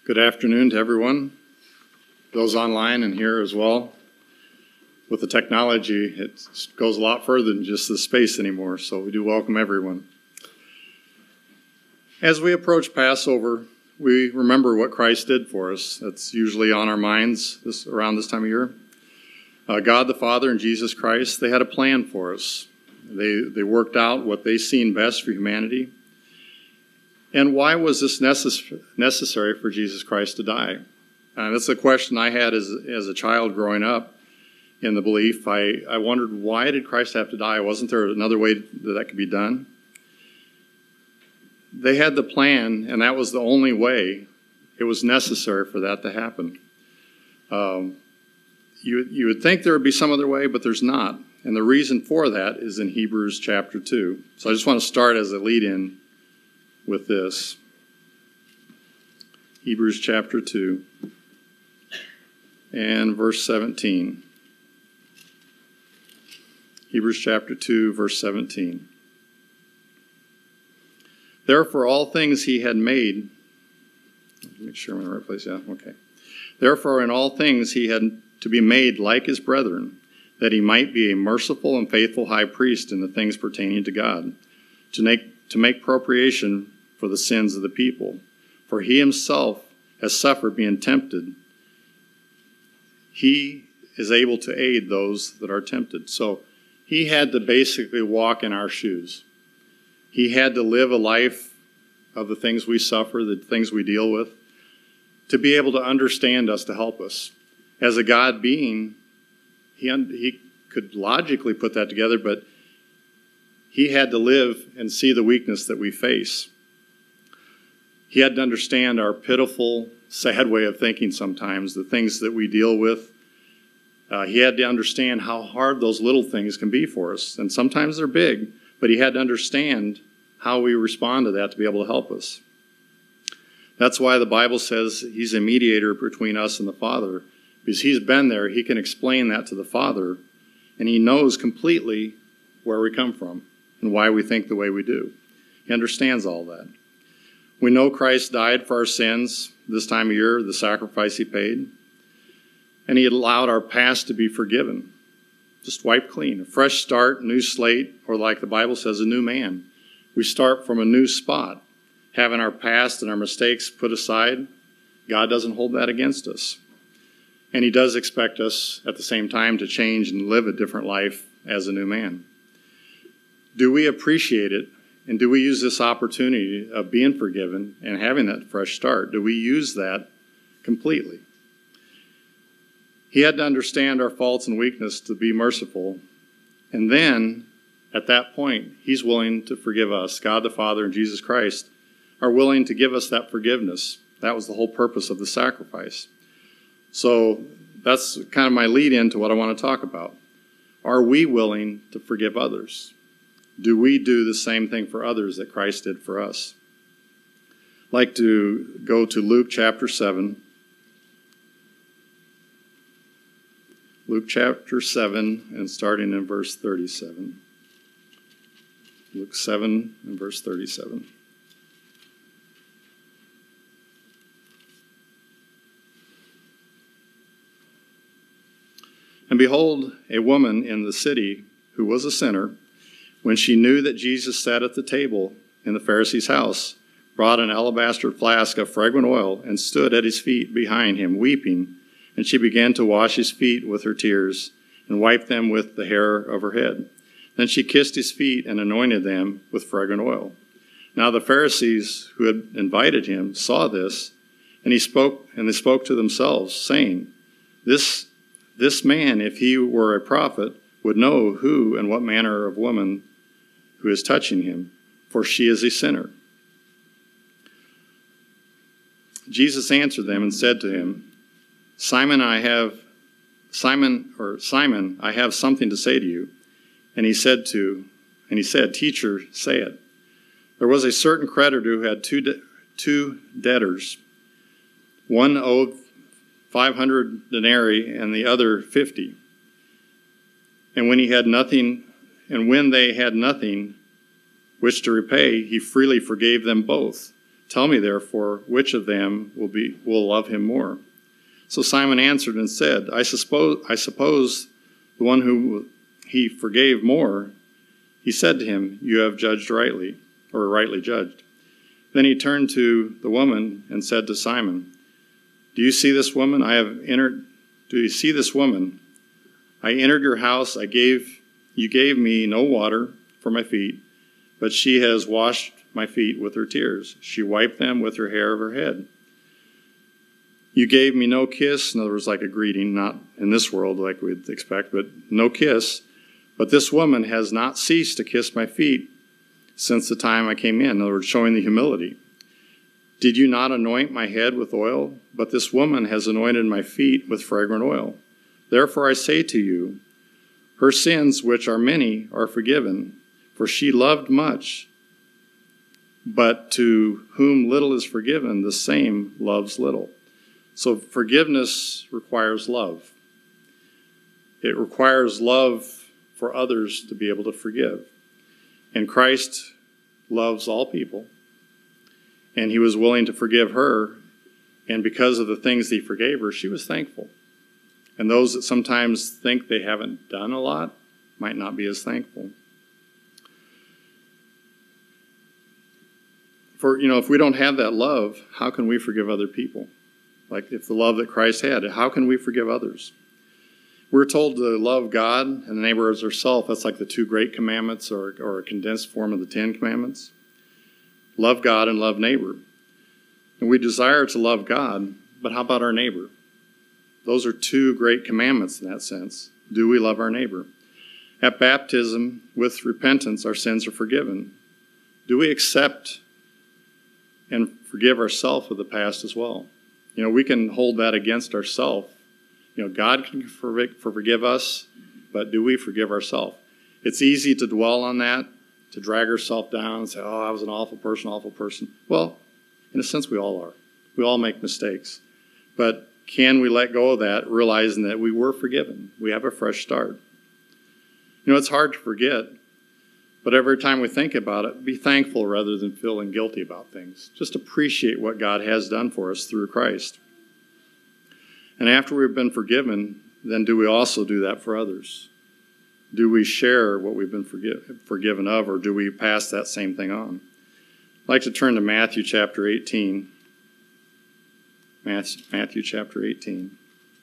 Good afternoon to everyone, those online and here as well. With the technology, it goes a lot further than just the space anymore, so we do welcome everyone. As we approach Passover, we remember what Christ did for us. That's usually on our minds around this time of year. God the Father and Jesus Christ, they had a plan for us. They worked out what they seen best for humanity. And why was this necessary for Jesus Christ to die? That's a question I had as a child growing up in the belief. I wondered, why did Christ have to die? Wasn't there another way that could be done? They had the plan, and that was the only way. It was necessary for that to happen. You would think there would be some other way, but there's not. And the reason for that is in Hebrews chapter 2. So I just want to start as a lead-in with this. Hebrews chapter 2 and verse 17. Hebrews chapter 2, verse 17. Therefore, all things he had made, make sure I'm in the right place, yeah, okay. Therefore, in all things he had to be made like his brethren, that he might be a merciful and faithful high priest in the things pertaining to God, to make propitiation for the sins of the people. For he himself has suffered being tempted. He is able to aid those that are tempted. So he had to basically walk in our shoes. He had to live a life of the things we suffer, the things we deal with, to be able to understand us, to help us. As a God being, he could logically put that together, but he had to live and see the weakness that we face. He had to understand our pitiful, sad way of thinking sometimes, the things that we deal with. He had to understand how hard those little things can be for us. And sometimes they're big, but he had to understand how we respond to that to be able to help us. That's why the Bible says he's a mediator between us and the Father. Because he's been there, he can explain that to the Father, and he knows completely where we come from and why we think the way we do. He understands all that. We know Christ died for our sins this time of year, the sacrifice he paid. And he allowed our past to be forgiven. Just wiped clean. A fresh start, new slate, or like the Bible says, a new man. We start from a new spot. Having our past and our mistakes put aside, God doesn't hold that against us. And he does expect us at the same time to change and live a different life as a new man. Do we appreciate it? And do we use this opportunity of being forgiven and having that fresh start? Do we use that completely? He had to understand our faults and weakness to be merciful. And then, at that point, he's willing to forgive us. God the Father and Jesus Christ are willing to give us that forgiveness. That was the whole purpose of the sacrifice. So that's kind of my lead in to what I want to talk about. Are we willing to forgive others? Do we do the same thing for others that Christ did for us? I'd like to go to Luke chapter 7. Luke chapter 7 and starting in verse 37. Luke 7 and verse 37. And behold, a woman in the city who was a sinner, when she knew that Jesus sat at the table in the Pharisee's house, brought an alabaster flask of fragrant oil and stood at his feet behind him, weeping. And she began to wash his feet with her tears and wiped them with the hair of her head. Then she kissed his feet and anointed them with fragrant oil. Now the Pharisees who had invited him saw this, and they spoke to themselves, saying, This man, if he were a prophet, would know who and what manner of woman who is touching him, for she is a sinner. Jesus answered them and said to him, Simon, I have something to say to you. And he said, Teacher, say it. There was a certain creditor who had two debtors. One owed 500 denarii and the other 50. And when they had nothing which to repay, he freely forgave them both. Tell me, therefore, which of them will love him more? So Simon answered and said, I suppose the one whom he forgave more. He said to him, you have judged rightly, or rightly judged. Then he turned to the woman and said to Simon, Do you see this woman? Do you see this woman? I entered your house. You gave me no water for my feet, but she has washed my feet with her tears. She wiped them with her hair of her head. You gave me no kiss. In other words, like a greeting, not in this world like we'd expect, but no kiss. But this woman has not ceased to kiss my feet since the time I came in. In other words, showing the humility. Did you not anoint my head with oil? But this woman has anointed my feet with fragrant oil. Therefore I say to you, her sins, which are many, are forgiven, for she loved much. But to whom little is forgiven, the same loves little. So forgiveness requires love. It requires love for others to be able to forgive. And Christ loves all people. And he was willing to forgive her. And because of the things he forgave her, she was thankful. And those that sometimes think they haven't done a lot might not be as thankful. If we don't have that love, how can we forgive other people? Like if the love that Christ had, how can we forgive others? We're told to love God and the neighbor as ourselves. That's like the two great commandments or a condensed form of the 10 commandments. Love God and love neighbor. And we desire to love God, but how about our neighbor? Those are two great commandments in that sense. Do we love our neighbor? At baptism, with repentance, our sins are forgiven. Do we accept and forgive ourselves of the past as well? We can hold that against ourselves. God can forgive us, but do we forgive ourselves? It's easy to dwell on that, to drag ourselves down and say, oh, I was an awful person. Well, in a sense, we all are. We all make mistakes. But can we let go of that, realizing that we were forgiven? We have a fresh start. It's hard to forget, but every time we think about it, be thankful rather than feeling guilty about things. Just appreciate what God has done for us through Christ. And after we've been forgiven, then do we also do that for others? Do we share what we've been forgiven of, or do we pass that same thing on? I'd like to turn to Matthew chapter 18. Matthew chapter 18.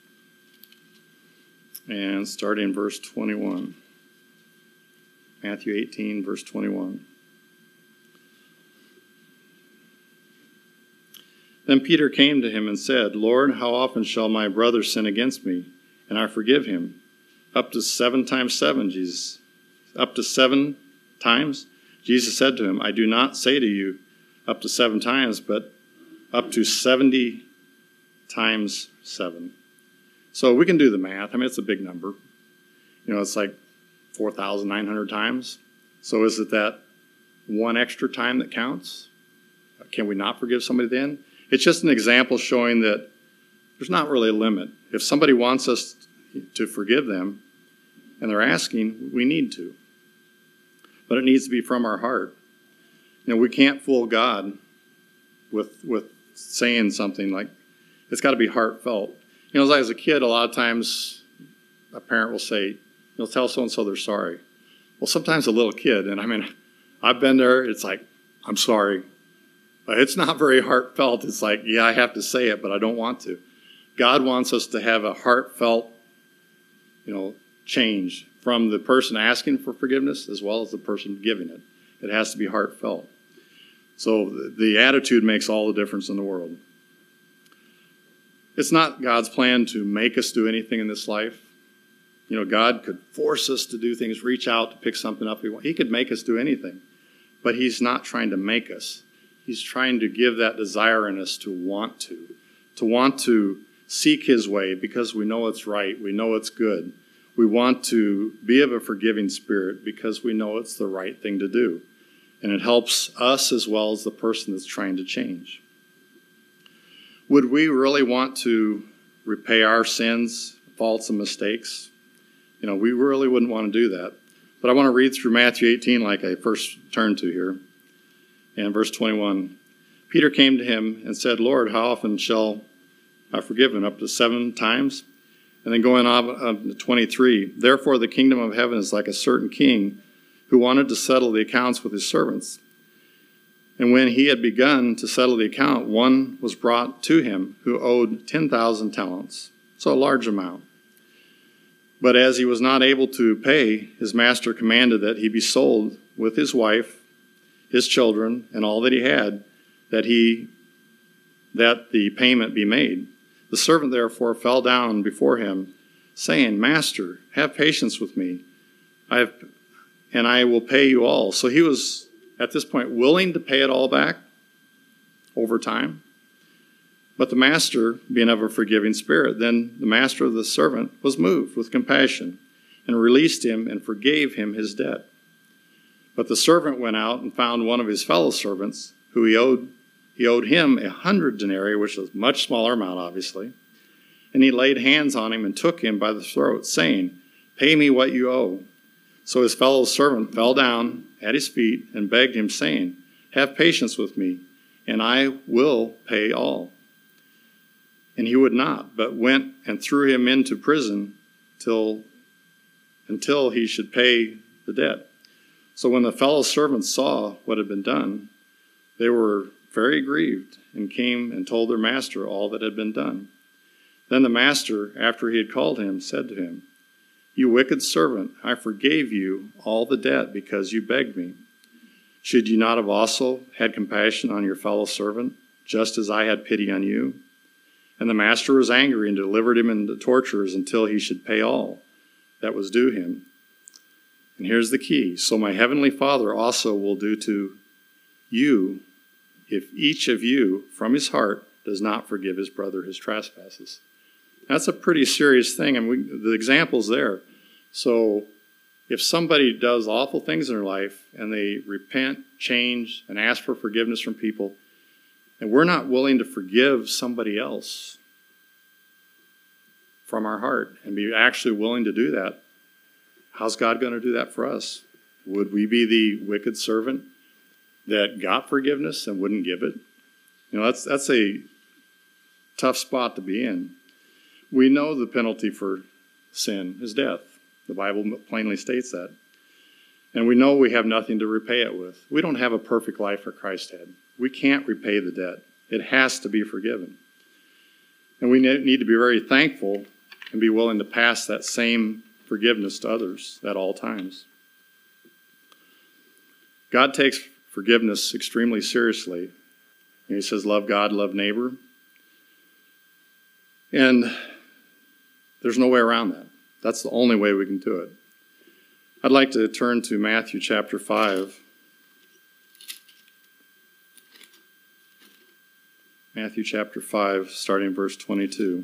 And starting in verse 21. Matthew 18, verse 21. Then Peter came to him and said, Lord, how often shall my brother sin against me, and I forgive him? Up to 7 times 7, Jesus. Up to 7 times? Jesus said to him, I do not say to you up to 7 times, but up to 70 times 7. So we can do the math. It's a big number. It's like 4,900 times. So is it that one extra time that counts? Can we not forgive somebody then? It's just an example showing that there's not really a limit. If somebody wants us to forgive them and they're asking, we need to. But it needs to be from our heart. We can't fool God with saying something like, it's got to be heartfelt. As a kid, a lot of times a parent will say, tell so-and-so they're sorry. Well, sometimes a little kid, and I've been there, it's like, I'm sorry. But it's not very heartfelt. It's like, yeah, I have to say it, but I don't want to. God wants us to have a heartfelt, change from the person asking for forgiveness as well as the person giving it. It has to be heartfelt. So the attitude makes all the difference in the world. It's not God's plan to make us do anything in this life. God could force us to do things, reach out to pick something up. He could make us do anything. But he's not trying to make us. He's trying to give that desire in us to want to seek his way because we know it's right. We know it's good. We want to be of a forgiving spirit because we know it's the right thing to do. And it helps us as well as the person that's trying to change. Would we really want to repay our sins, faults, and mistakes? We really wouldn't want to do that. But I want to read through Matthew 18 like I first turned to here. And verse 21. Peter came to him and said, Lord, how often shall I forgive him? Up to 7 times? And then going on to 23, therefore the kingdom of heaven is like a certain king who wanted to settle the accounts with his servants. And when he had begun to settle the account, one was brought to him who owed 10,000 talents, so a large amount. But as he was not able to pay, his master commanded that he be sold with his wife, his children, and all that he had, that the payment be made. The servant therefore fell down before him, saying, Master, have patience with me, and I will pay you all. So he was, at this point, willing to pay it all back over time. But the master, being of a forgiving spirit, then the master of the servant was moved with compassion and released him and forgave him his debt. But the servant went out and found one of his fellow servants, who he owed him 100 denarii, which was a much smaller amount, obviously. And he laid hands on him and took him by the throat, saying, Pay me what you owe. So his fellow servant fell down at his feet and begged him, saying, Have patience with me, and I will pay all. And he would not, but went and threw him into prison until he should pay the debt. So when the fellow servants saw what had been done, they were very grieved, and came and told their master all that had been done. Then the master, after he had called him, said to him, You wicked servant, I forgave you all the debt because you begged me. Should you not have also had compassion on your fellow servant, just as I had pity on you? And the master was angry and delivered him into torturers until he should pay all that was due him. And here's the key. So my heavenly Father also will do to you if each of you from his heart does not forgive his brother his trespasses. That's a pretty serious thing, and the example's there. So if somebody does awful things in their life and they repent, change, and ask for forgiveness from people, and we're not willing to forgive somebody else from our heart and be actually willing to do that, how's God going to do that for us? Would we be the wicked servant that got forgiveness and wouldn't give it? You know, that's a tough spot to be in. We know the penalty for sin is death. The Bible plainly states that. And we know we have nothing to repay it with. We don't have a perfect life for Christ had. We can't repay the debt. It has to be forgiven. And we need to be very thankful and be willing to pass that same forgiveness to others at all times. God takes forgiveness extremely seriously. And he says, love God, love neighbor. And there's no way around that. That's the only way we can do it. I'd like to turn to Matthew chapter 5. Matthew chapter 5, starting verse 22.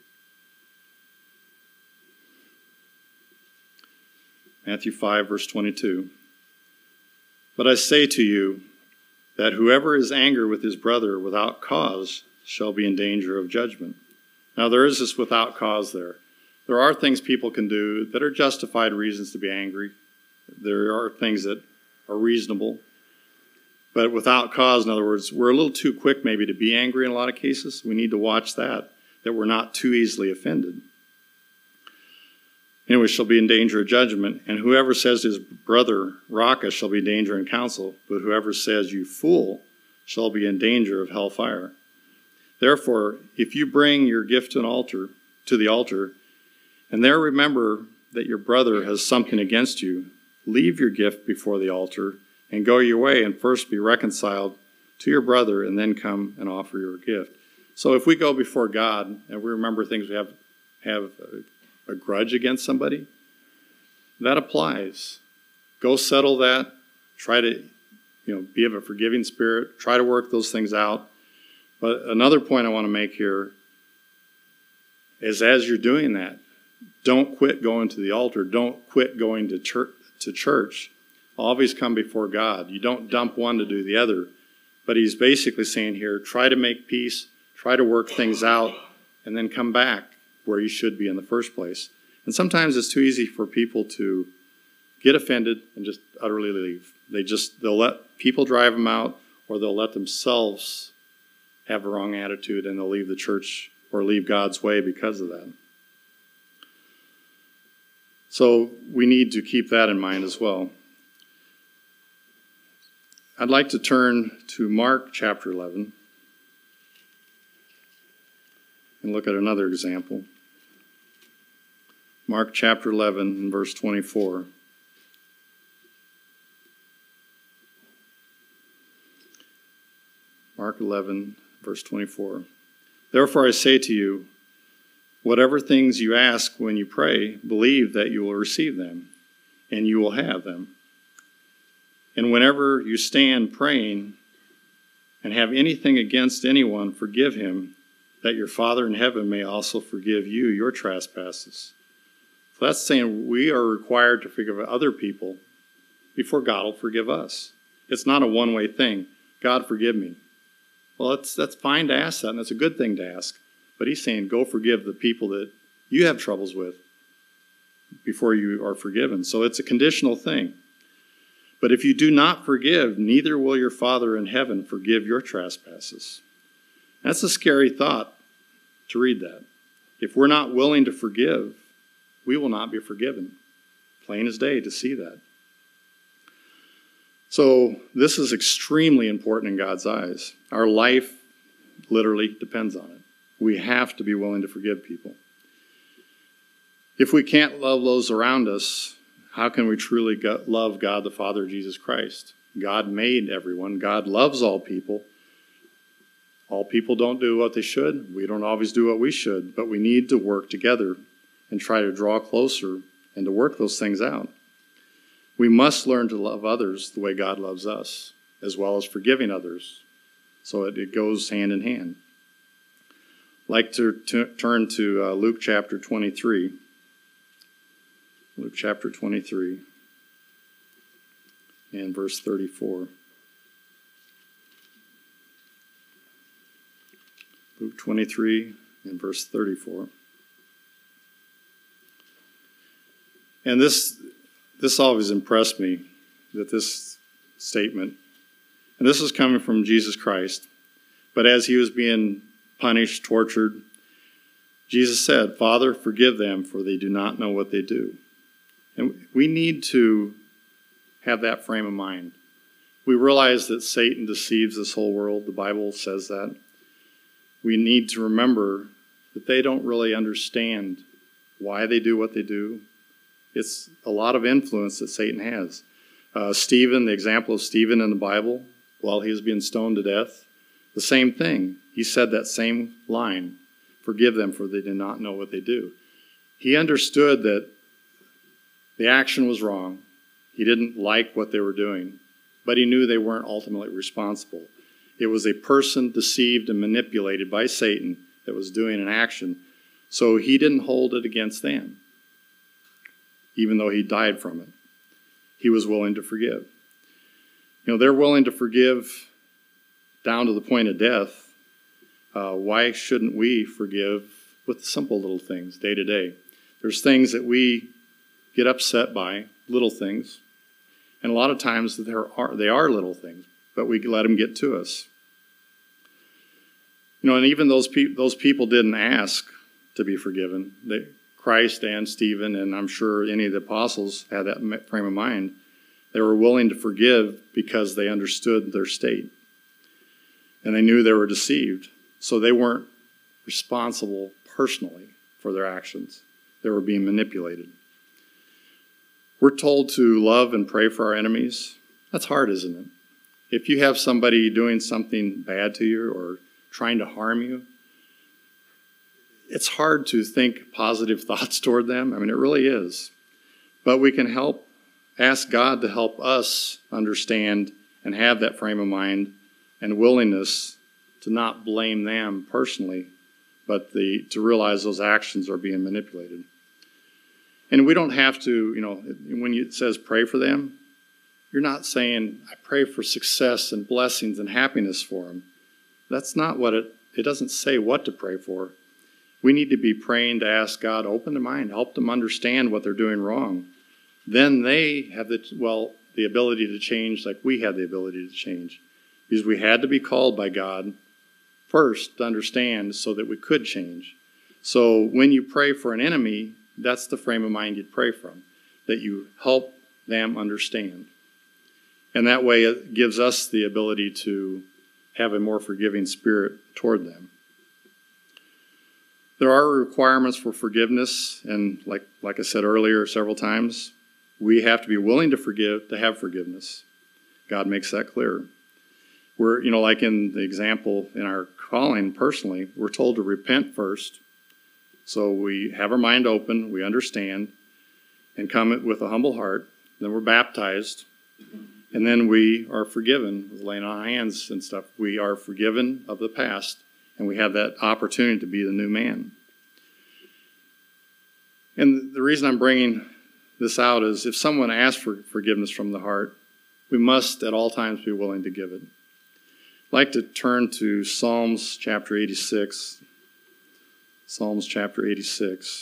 Matthew 5, verse 22. But I say to you that whoever is angry with his brother without cause shall be in danger of judgment. Now there is this without cause there. There are things people can do that are justified reasons to be angry. There are things that are reasonable. But without cause, in other words, we're a little too quick maybe to be angry in a lot of cases. We need to watch that we're not too easily offended. Anyway, shall be in danger of judgment. And whoever says to his brother, Raca, shall be in danger in council. But whoever says, you fool, shall be in danger of hellfire. Therefore, if you bring your gift to the altar, and there remember that your brother has something against you, leave your gift before the altar and go your way, and first be reconciled to your brother, and then come and offer your gift. So if we go before God and we remember things we have a grudge against somebody, that applies. Go settle that. Try to, be of a forgiving spirit. Try to work those things out. But another point I want to make here is as you're doing that, don't quit going to the altar. Don't quit going to church. Always come before God. You don't dump one to do the other. But he's basically saying here, try to make peace, try to work things out, and then come back where you should be in the first place. And sometimes it's too easy for people to get offended and just utterly leave. They'll let people drive them out, or they'll let themselves have a wrong attitude and they'll leave the church or leave God's way because of that. So we need to keep that in mind as well. I'd like to turn to Mark chapter 11 and look at another example. Mark chapter 11 and verse 24. Mark 11, verse 24. Therefore I say to you, whatever things you ask when you pray, believe that you will receive them, and you will have them. And whenever you stand praying and have anything against anyone, forgive him, that your Father in heaven may also forgive you your trespasses. So that's saying we are required to forgive other people before God will forgive us. It's not a one-way thing. God, forgive me. Well, that's fine to ask that, and that's a good thing to ask. But he's saying, go forgive the people that you have troubles with before you are forgiven. So it's a conditional thing. But if you do not forgive, neither will your Father in heaven forgive your trespasses. That's a scary thought to read that. If we're not willing to forgive, we will not be forgiven. Plain as day to see that. So this is extremely important in God's eyes. Our life literally depends on it. We have to be willing to forgive people. If we can't love those around us, how can we truly love God the Father, Jesus Christ? God made everyone. God loves all people. All people don't do what they should. We don't always do what we should, but we need to work together and try to draw closer and to work those things out. We must learn to love others the way God loves us, as well as forgiving others. So it goes hand in hand. I'd like to turn to Luke chapter 23. Luke chapter 23 and verse 34. Luke 23 and verse 34. And this always impressed me, that this statement, and this is coming from Jesus Christ, but as he was being punished, tortured, Jesus said, Father, forgive them, for they do not know what they do. And we need to have that frame of mind. We realize that Satan deceives this whole world. The Bible says that. We need to remember that they don't really understand why they do what they do. It's a lot of influence that Satan has. Stephen, the example of Stephen in the Bible, while he was being stoned to death, the same thing. He said that same line, forgive them, for they do not know what they do. He understood that the action was wrong. He didn't like what they were doing, but he knew they weren't ultimately responsible. It was a person deceived and manipulated by Satan that was doing an action, so he didn't hold it against them, even though he died from it. He was willing to forgive. You know, they're willing to forgive down to the point of death. Why shouldn't we forgive with simple little things day to day? There's things that we get upset by, little things, and a lot of times they are little things, but we let them get to us. You know, and even those people didn't ask to be forgiven. Christ and Stephen, and I'm sure any of the apostles had that frame of mind. They were willing to forgive because they understood their state. And they knew they were deceived. So they weren't responsible personally for their actions. They were being manipulated. We're told to love and pray for our enemies. That's hard, isn't it? If you have somebody doing something bad to you or trying to harm you, it's hard to think positive thoughts toward them. I mean, it really is. But we can ask God to help us understand and have that frame of mind and willingness to not blame them personally, but to realize those actions are being manipulated. And we don't have to, you know, when it says pray for them, you're not saying, I pray for success and blessings and happiness for them. That's not what it doesn't say what to pray for. We need to be praying to ask God, open their mind, help them understand what they're doing wrong. Then they have the ability to change like we have the ability to change. because we had to be called by God first to understand so that we could change. So when you pray for an enemy, that's the frame of mind you'd pray from, that you help them understand. And that way it gives us the ability to have a more forgiving spirit toward them. There are requirements for forgiveness, and like I said earlier several times, we have to be willing to forgive to have forgiveness. God makes that clear. We're, like in the example in our calling personally, we're told to repent first. So we have our mind open, we understand, and come with a humble heart. Then we're baptized, and then we are forgiven with laying on hands and stuff. We are forgiven of the past, and we have that opportunity to be the new man. And the reason I'm bringing this out is if someone asks for forgiveness from the heart, we must at all times be willing to give it. I'd like to turn to Psalms chapter 86. Psalms chapter 86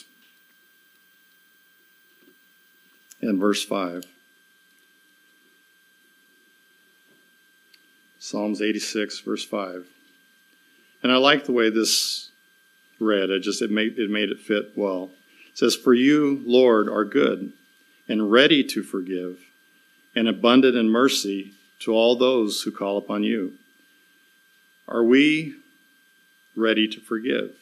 and verse 5. Psalms 86, verse 5. And I like the way this read. It made it fit well. It says, "For you, Lord, are good and ready to forgive and abundant in mercy to all those who call upon you." Are we ready to forgive?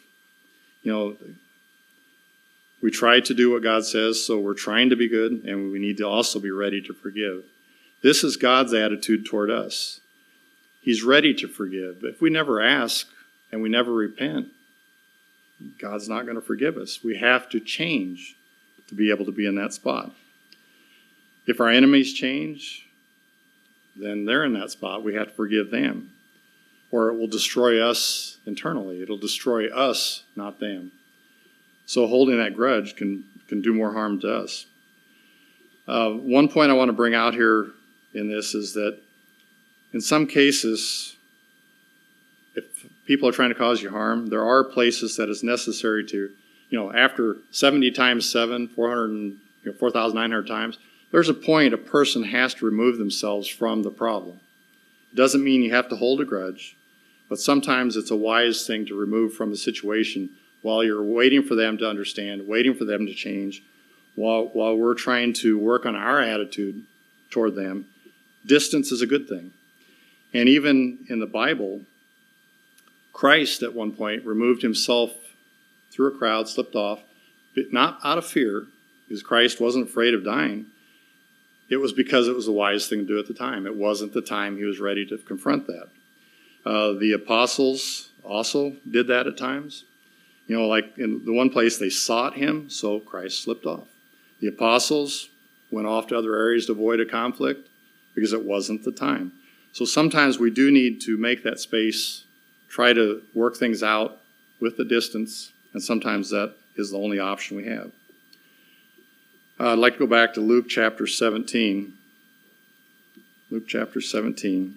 We try to do what God says, so we're trying to be good, and we need to also be ready to forgive. This is God's attitude toward us. He's ready to forgive. If we never ask and we never repent, God's not going to forgive us. We have to change to be able to be in that spot. If our enemies change, then they're in that spot. We have to forgive them. Or it will destroy us internally. It'll destroy us, not them. So holding that grudge can do more harm to us. One point I want to bring out here in this is that in some cases, if people are trying to cause you harm, there are places that it's necessary to, after 70 times 7, 4,900 times, there's a point a person has to remove themselves from the problem. It doesn't mean you have to hold a grudge, but sometimes it's a wise thing to remove from the situation while you're waiting for them to understand, waiting for them to change, while we're trying to work on our attitude toward them. Distance is a good thing. And even in the Bible, Christ at one point removed himself through a crowd, slipped off, but not out of fear, because Christ wasn't afraid of dying. It was because it was the wise thing to do at the time. It wasn't the time he was ready to confront that. The apostles also did that at times. Like in the one place they sought him, so Christ slipped off. The apostles went off to other areas to avoid a conflict because it wasn't the time. So sometimes we do need to make that space, try to work things out with the distance, and sometimes that is the only option we have. I'd like to go back to Luke chapter 17. Luke chapter 17.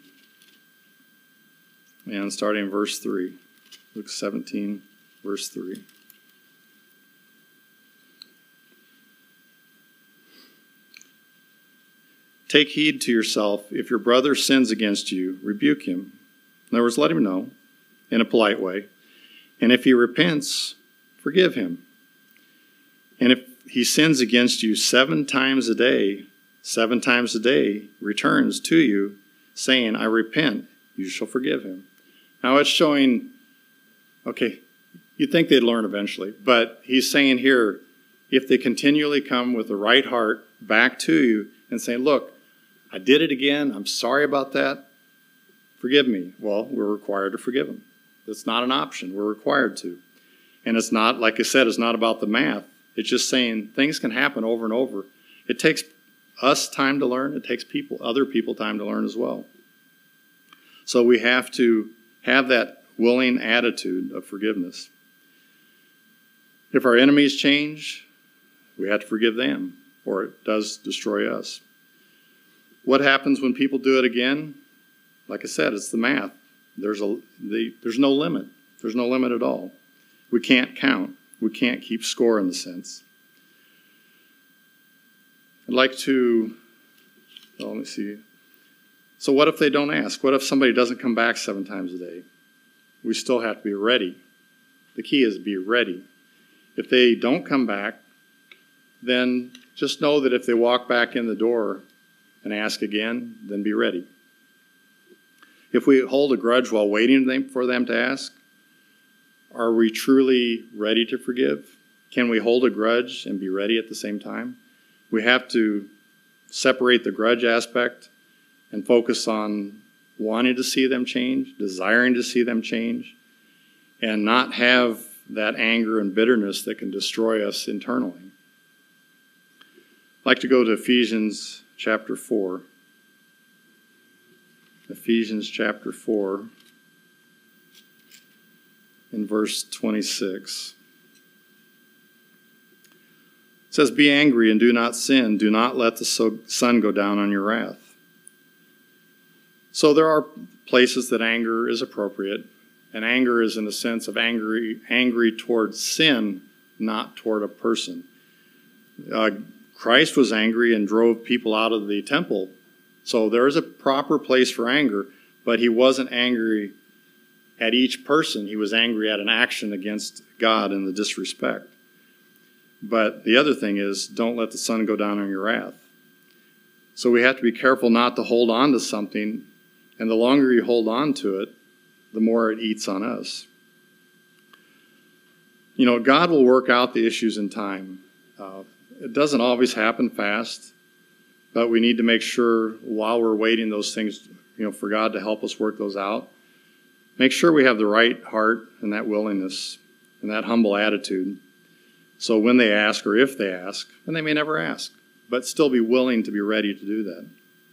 And starting in verse 3. Luke 17, verse 3. "Take heed to yourself. If your brother sins against you, rebuke him." In other words, let him know in a polite way. "And if he repents, forgive him. And if he sins against you 7 times a day returns to you, saying, 'I repent,' you shall forgive him." Now it's showing, okay, you'd think they'd learn eventually, but he's saying here, if they continually come with the right heart back to you and say, "Look, I did it again, I'm sorry about that, forgive me." Well, we're required to forgive them. That's not an option, we're required to. And it's not, like I said, it's not about the math. It's just saying things can happen over and over. It takes us time to learn. It takes other people time to learn as well. So we have to have that willing attitude of forgiveness. If our enemies change, we have to forgive them, or it does destroy us. What happens when people do it again? Like I said, it's the math. There's no limit. There's no limit at all. We can't count. We can't keep score in the sense. I'd like to, let me see. So what if they don't ask? What if somebody doesn't come back 7 times a day? We still have to be ready. The key is be ready. If they don't come back, then just know that if they walk back in the door and ask again, then be ready. If we hold a grudge while waiting for them to ask, are we truly ready to forgive? Can we hold a grudge and be ready at the same time? We have to separate the grudge aspect and focus on wanting to see them change, desiring to see them change, and not have that anger and bitterness that can destroy us internally. I'd like to go to Ephesians chapter 4. Ephesians chapter 4 in verse 26. It says, "Be angry and do not sin. Do not let the sun go down on your wrath." So there are places that anger is appropriate, and anger is in the sense of angry towards sin, not toward a person. Christ was angry and drove people out of the temple. So there is a proper place for anger, but he wasn't angry at each person. He was angry at an action against God in the disrespect. But the other thing is, don't let the sun go down on your wrath. So we have to be careful not to hold on to something, and the longer you hold on to it, the more it eats on us. You know, God will work out the issues in time. It doesn't always happen fast, but we need to make sure while we're waiting those things, for God to help us work those out, make sure we have the right heart and that willingness and that humble attitude. So when they ask, or if they ask, and they may never ask, but still be willing to be ready to do that.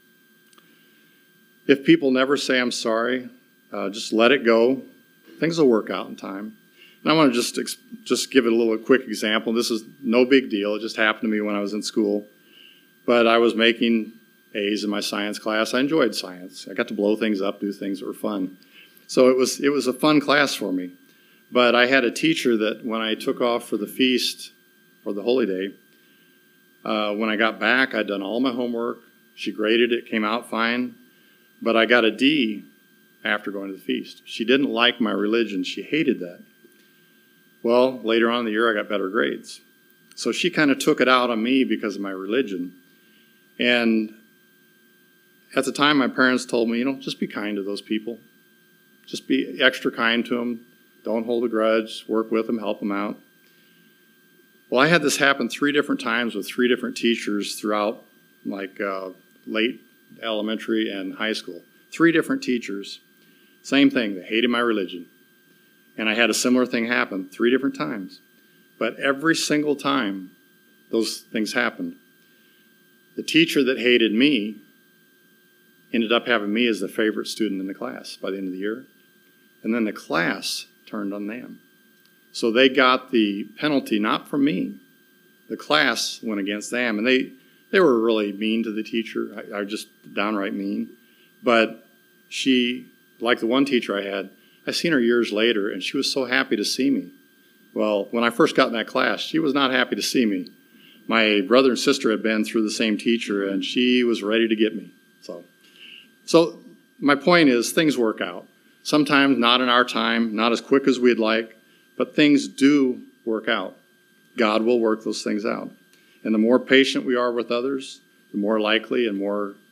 If people never say, "I'm sorry," just let it go. Things will work out in time. And I want to just give it a little quick example. This is no big deal. It just happened to me when I was in school. But I was making A's in my science class. I enjoyed science. I got to blow things up, do things that were fun. So it was a fun class for me. But I had a teacher that when I took off for the feast, or the holy day, when I got back, I'd done all my homework. She graded it, came out fine. But I got a D after going to the feast. She didn't like my religion. She hated that. Well, later on in the year, I got better grades. So she kind of took it out on me because of my religion. And at the time, my parents told me, just be kind to those people. Just be extra kind to them. Don't hold a grudge. Work with them. Help them out. Well, I had this happen 3 different times with 3 different teachers throughout late elementary and high school. 3 different teachers. Same thing. They hated my religion. And I had a similar thing happen 3 different times. But every single time those things happened, the teacher that hated me ended up having me as the favorite student in the class by the end of the year. And then the class turned on them. So they got the penalty not from me. The class went against them. And they were really mean to the teacher. I just downright mean. But she, like the one teacher I had, I seen her years later, and she was so happy to see me. Well, when I first got in that class, she was not happy to see me. My brother and sister had been through the same teacher, and she was ready to get me. So my point is, things work out. Sometimes not in our time, not as quick as we'd like, but things do work out. God will work those things out. And the more patient we are with others, the more likely God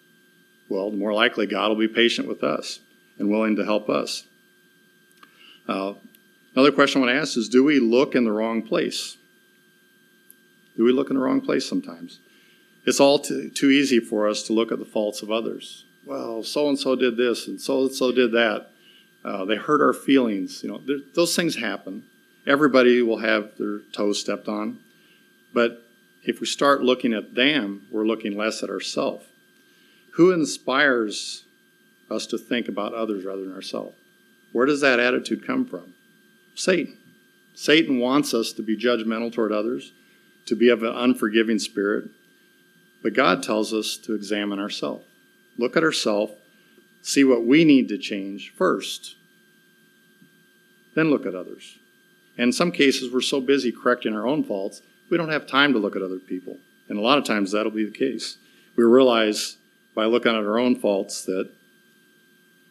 will be patient with us and willing to help us. Another question I want to ask is, do we look in the wrong place? Do we look in the wrong place sometimes? It's all too easy for us to look at the faults of others. Well, so-and-so did this and so-and-so did that. They hurt our feelings. Those things happen. Everybody will have their toes stepped on. But if we start looking at them, we're looking less at ourselves. Who inspires us to think about others rather than ourselves? Where does that attitude come from? Satan. Satan wants us to be judgmental toward others, to be of an unforgiving spirit. But God tells us to examine ourselves. Look at ourselves, see what we need to change first. Then look at others. And in some cases, we're so busy correcting our own faults, we don't have time to look at other people. And a lot of times that'll be the case. We realize by looking at our own faults that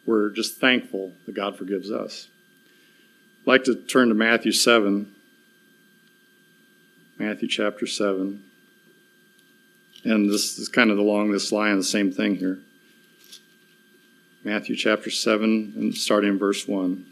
we're just thankful that God forgives us. I'd like to turn to Matthew 7. Matthew chapter 7. And this is kind of along this line, the same thing here. Matthew chapter 7, and starting in verse 1.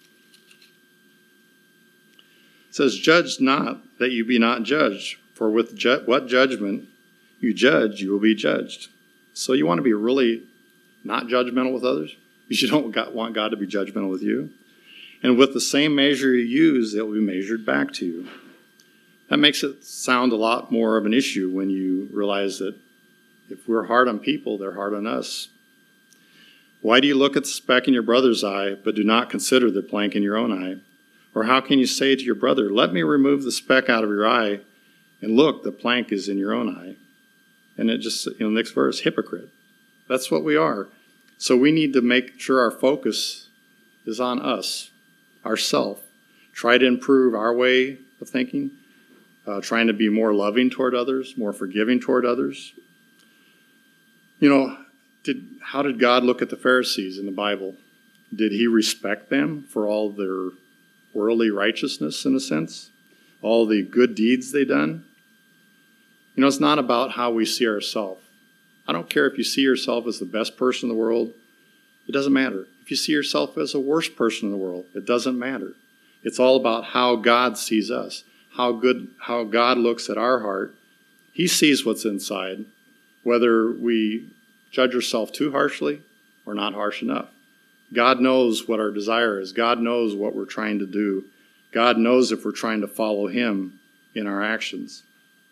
It says, "Judge not, that you be not judged, for with what judgment you judge, you will be judged." So you want to be really not judgmental with others? You don't want God to be judgmental with you. "And with the same measure you use, it will be measured back to you." That makes it sound a lot more of an issue when you realize that if we're hard on people, they're hard on us. "Why do you look at the speck in your brother's eye, but do not consider the plank in your own eye? Or how can you say to your brother, 'Let me remove the speck out of your eye,' and look, the plank is in your own eye?" And it just, next verse, hypocrite. That's what we are. So we need to make sure our focus is on us, ourself. Try to improve our way of thinking, trying to be more loving toward others, more forgiving toward others. How did God look at the Pharisees in the Bible? Did he respect them for all their worldly righteousness, in a sense? All the good deeds they done? It's not about how we see ourselves. I don't care if you see yourself as the best person in the world. It doesn't matter. If you see yourself as the worst person in the world, it doesn't matter. It's all about how God sees us, how God looks at our heart. He sees what's inside, whether we judge ourselves too harshly or not harsh enough. God knows what our desire is. God knows what we're trying to do. God knows if we're trying to follow him in our actions.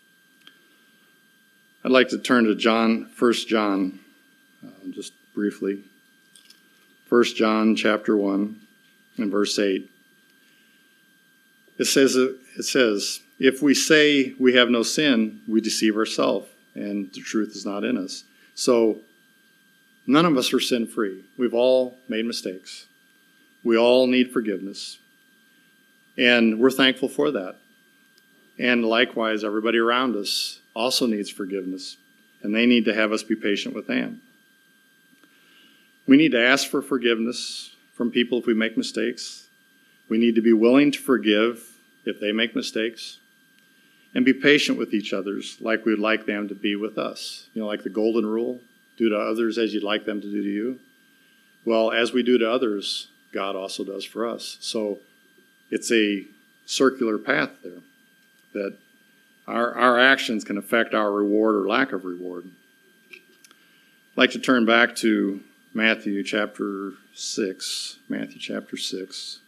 I'd like to turn to 1 John, just briefly. 1 John chapter 1 and verse 8. It says, "If we say we have no sin, we deceive ourselves, and the truth is not in us." So none of us are sin-free. We've all made mistakes. We all need forgiveness. And we're thankful for that. And likewise, everybody around us also needs forgiveness. And they need to have us be patient with them. We need to ask for forgiveness from people if we make mistakes. We need to be willing to forgive if they make mistakes. And be patient with each other like we'd like them to be with us. Like the golden rule, do to others as you'd like them to do to you. Well, as we do to others, God also does for us. So it's a circular path there, that our actions can affect our reward or lack of reward. I'd like to turn back to Matthew chapter 6. Matthew chapter 6.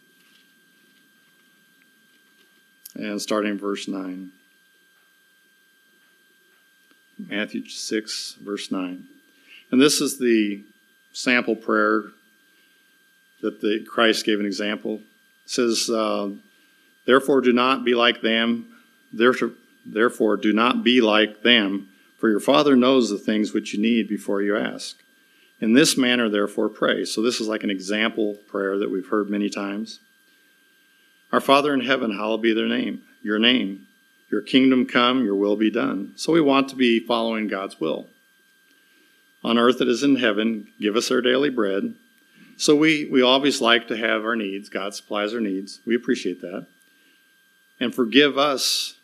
And starting in verse 9. Matthew 6, verse 9. And this is the sample prayer that Christ gave an example. It says, "Therefore do not be like them. Therefore do not be like them, for your Father knows the things which you need before you ask. In this manner, therefore, pray." So this is like an example prayer that we've heard many times. "Our Father in heaven, hallowed be your name. Your kingdom come, your will be done." So we want to be following God's will. "On earth it is in heaven, give us our daily bread." So we always like to have our needs. God supplies our needs. We appreciate that. "And forgive us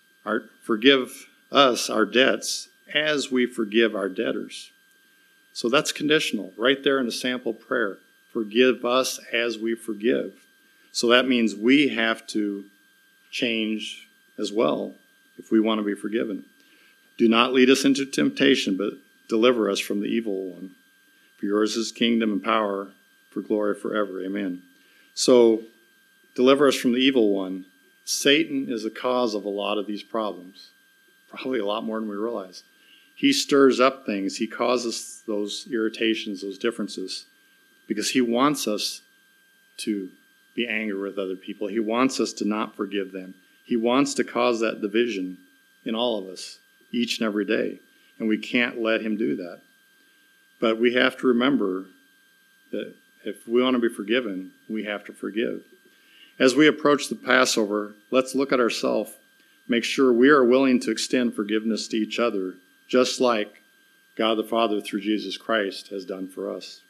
our debts as we forgive our debtors." So that's conditional, right there in the sample prayer. Forgive us as we forgive. So that means we have to change as well if we want to be forgiven. "Do not lead us into temptation, but deliver us from the evil one. For yours is kingdom and power for glory forever." Amen. So deliver us from the evil one. Satan is the cause of a lot of these problems. Probably a lot more than we realize. He stirs up things. He causes those irritations, those differences, because he wants us to be angry with other people. He wants us to not forgive them. He wants to cause that division in all of us each and every day. And we can't let him do that. But we have to remember that if we want to be forgiven, we have to forgive. As we approach the Passover, let's look at ourselves, make sure we are willing to extend forgiveness to each other, just like God the Father through Jesus Christ has done for us.